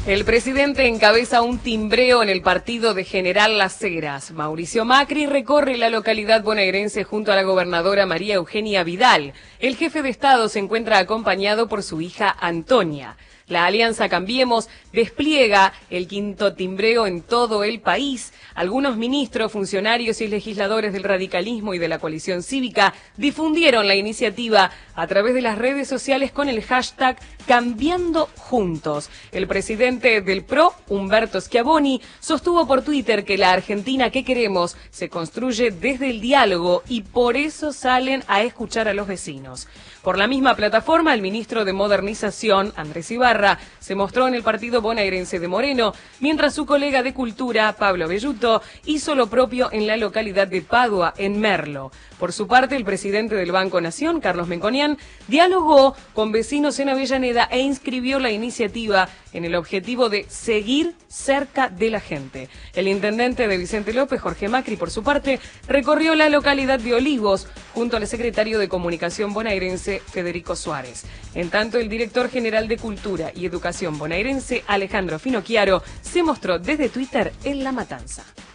El presidente encabeza un timbreo en el partido de General Las Heras. Mauricio Macri recorre la localidad bonaerense junto a la gobernadora María Eugenia Vidal. El jefe de Estado se encuentra acompañado por su hija Antonia. La Alianza Cambiemos despliega el quinto timbreo en todo el país. Algunos ministros, funcionarios y legisladores del radicalismo y de la coalición cívica difundieron la iniciativa a través de las redes sociales con el hashtag Cambiando Juntos. El presidente del PRO, Humberto Schiavoni, sostuvo por Twitter que la Argentina que queremos se construye desde el diálogo y por eso salen a escuchar a los vecinos. Por la misma plataforma, el ministro de Modernización, Andrés Ibarra, se mostró en el partido bonaerense de Moreno, mientras su colega de Cultura, Pablo Belluto, hizo lo propio en la localidad de Padua, en Merlo. Por su parte, el presidente del Banco Nación, Carlos Melconian, dialogó con vecinos en Avellaneda e inscribió la iniciativa en el objetivo de seguir cerca de la gente. El intendente de Vicente López, Jorge Macri, por su parte, recorrió la localidad de Olivos junto al secretario de Comunicación bonaerense, Federico Suárez. En tanto, el director general de Cultura y Educación bonaerense, Alejandro Finocchiaro, se mostró desde Twitter en La Matanza.